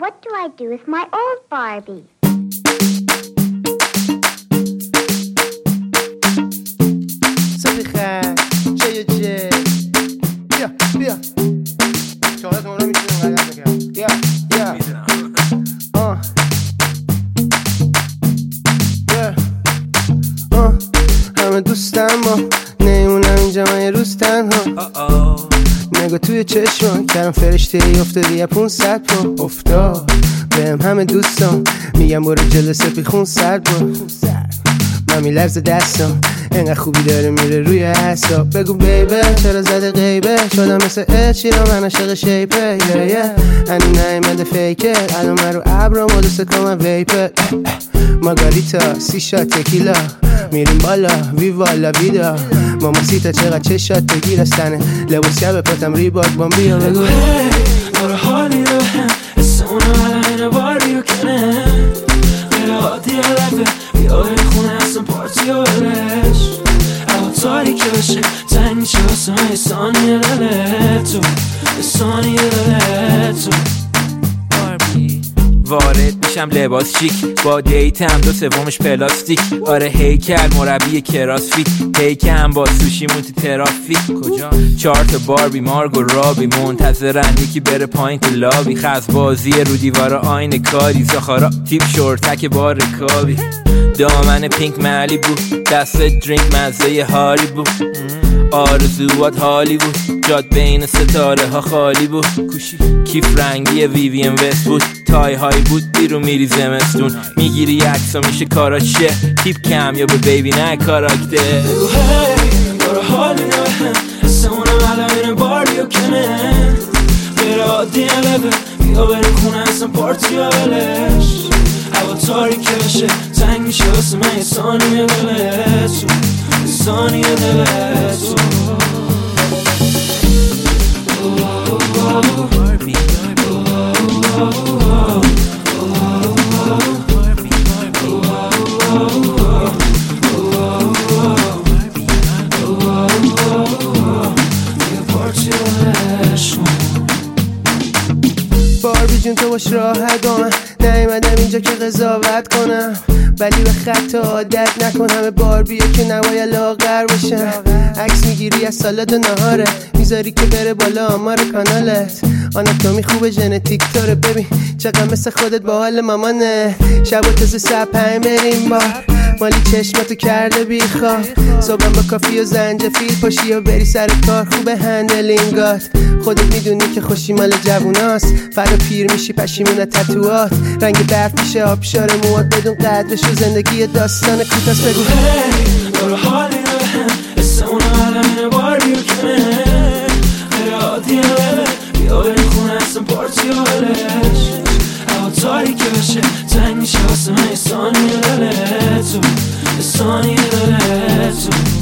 what do I do with my old Barbie? صبیخه چه بیا شما رو میتونم غلط بگم بیا همه دوستم ما نیمونم اینجا من یه روز تنها نگاه توی چشم کردم فرشته ای افتادی یه 500 پا افتاد بهم همه دوستم میگم برو جلسه پی خون سرد با من میلرز دستم اینقدر خوبی داره میره روی حساب بگو بیبه چرا زده غیبه شدم مثل چیرا من عاشق شیپه هنو نایمده فیکه الان من رو ابرم و دوست کنم ویپه ماگاریتا 3 شات تکیلا میریم بالا ویوالا ویدا ماما سیتا چقدر چه شات بگیر استنه لباس شب پاتم ریباک بام بیا بگو داره حالی رو هم حس اونو علمین باری و کنه غیر عادی علفه بیا این خونه اصلا پارتی و برش هوا تاریکه بشه تنگ میشه واسه من یه ثانیه دله تو یه ثانیه دله تو وارد میشم لباس شیک با دیتم 2/3 پلاستیک آره هیکل مربی کراس فیت پیکم با سوشیمون تو ترافیک کجا 4 تا باربی مارگو رابی منتظرن یکی بره پایین تو لابی خز بازی رو دیوار آینه کاری زخارا تیپ شورتک با رکابی دامن پینک ملی بود دست درینک مزه هاری بود آرزوات حالی بود جاد بین ستاره ها خالی بود کیف رنگی ویوین وست بود تای های بود بیرون میری زمستون میگیری عکسا میشه کارا شه تیپ کم یا به بیبی نه کاراکتر بگو هی داره حالی رو هم حس اونم علمین باری و کنه غیر عادی علفه بیا بریم خونه اصلا پارتی و بلش هوا تاریکه بشه تنگ میشه واسه من یه ثانیه دله تو یه ثانیه دله تو باربی جون تو باش راحت با من نیومدم اینجا که قضاوت کنم ولی به خط عادت نکن همه باربیه که نباید لاغر بشن عکس میگیری از سالاد و نهاره میذاری که بره بالا آمار کانالت آناتومی خوبه ژنتیک طوره ببین چقدر مثل خودت با حال مامانه شب و تازه ساعت 5 بریم بار مالی چشمتو کرده بیخواب صبحم با کافی و زنجفیل پاشی و بری سر کار خوبه هندلینگات خودت میدونی که خوشی مال جووناست فردا پیر میشی پشیمون تتوات رنگ برف میشه آبشار موات بدون قدرش و زندگی داستان کوتاست بگو هی داره حالی رو هم حس اونم علمین باری و کنه غیر عادی علفه بیا بریم خونه اصلا پارتی و بلش هوا تاریکه بشه تنگ میشه واسه من یه ثانیه دله تو یه ثانیه دله تو